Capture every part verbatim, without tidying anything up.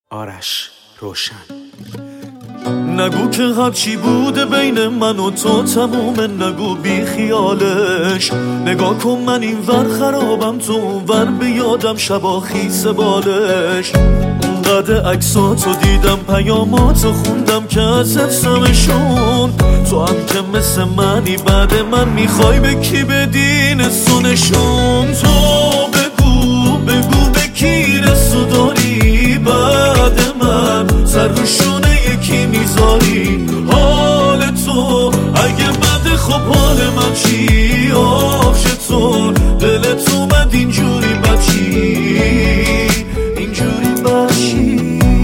آرش روشن. نگو که هرچی بوده بین من و تو تمومه، نگو بی خیالش. نگاه کن من این ور خرابم، تو اون ور بیادم شبا خیس بالش. اونقدر عکساتو دیدم پیاماتو خوندم که از حفظمشون. تو هم که مثل منی بعد من میخوای به کی بدی نسونشون. تو بگو بگو به کی رسو داری بعد من، سر روشونه یکی میذاری. حال تو اگه بده خب حال من چی؟ آخ چطور دلت اومد اینجوری بچی اینجوری بچی.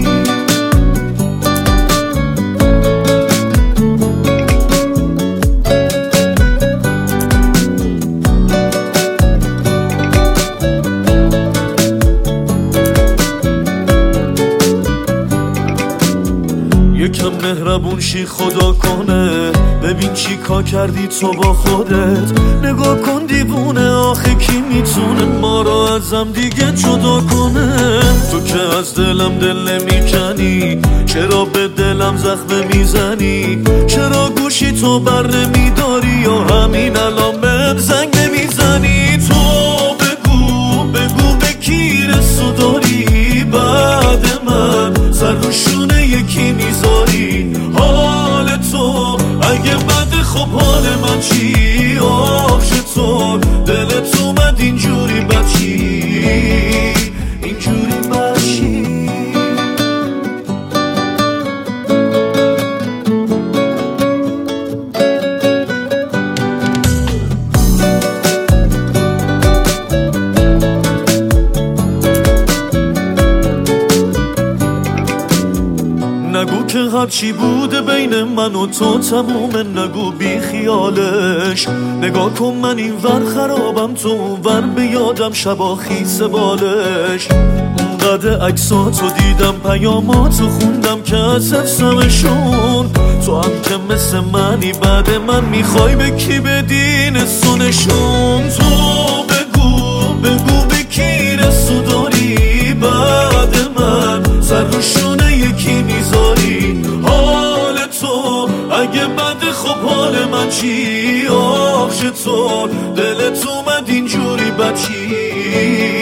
یکم مهربون شی خدا کنه، ببین چی کار کردی تو با خودت. نگاه کن دیوونه، آخه کی میتونه ما رو ازم دیگه جدا کنه؟ تو که از دلم دل نمیکنی، چرا به دلم زخم میزنی؟ چرا گوشی تو بر نمیداری یا همین الان بهم زنگ نمیزنی؟ تو بگو بگو به کی رسو داری بعد من، سر روشونه یکی میذاری. حال تو اگه بده خب حال من چی؟ آخ چطور دلت اومد اینجوری بچی اینجوری بچی. نگو که هرچی بوده بین من و تو تمومه، نگو بی خیالش. نگاه کن من این ور خرابم، تو اون ور بیادم شبا خیس بالش. اونقدر عکساتو دیدم پیاماتو خوندم که از حفظمشون. تو هم که مثل منی بعد من میخوای به کی بدی نسونشون. تو بگو بگو به کی رسو داری بعد من، سر روشونه یکی میذاری. حال تو اگه بده خب حال من چی؟ آخ چطور دلت اومد اینجوری بچی